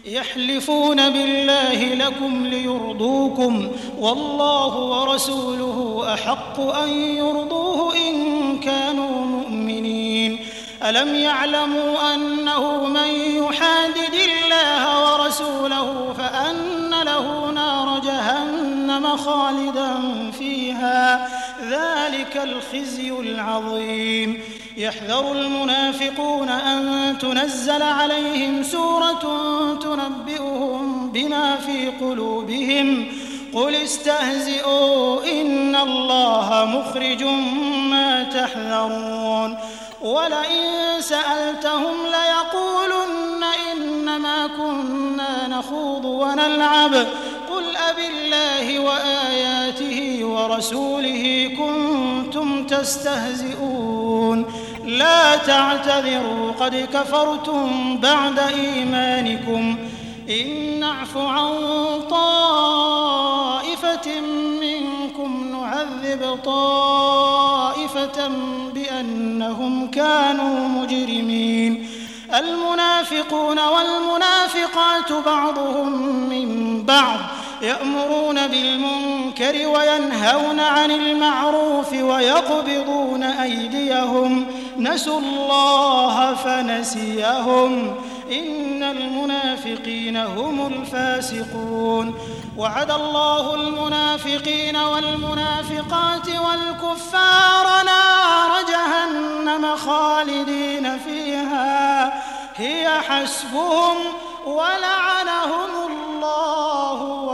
يحلفون بالله لكم ليرضوكم والله ورسوله أحق أن يرضوه إن كانوا مؤمنين. ألم يعلموا أنه من يحادد الله ورسوله فأن له نار جهنم خالدا فيها ذلك الخزي العظيم. يحذر المنافقون أن تنزل عليهم سورة تنبئهم بما في قلوبهم قل استهزئوا إن الله مخرج ما تحذرون. ولئن سألتهم ليقولن إنما كنا نخوض ونلعب قل أبالله وآياته ورسوله كنتم تستهزئون لا تعتذروا قد كفرتم بعد إيمانكم إن نعف عن طائفة منكم نعذب طائفة بأنهم كانوا مجرمين. المنافقون والمنافقات بعضهم من بعض يأمرون بالمنكر وينهون عن المعروف ويقبضون أيديهم نسوا الله فنسيهم إن المنافقين هم الفاسقون. وعد الله المنافقين والمنافقات والكفار نار جهنم خالدين فيها هي حسبهم ولعنهم الله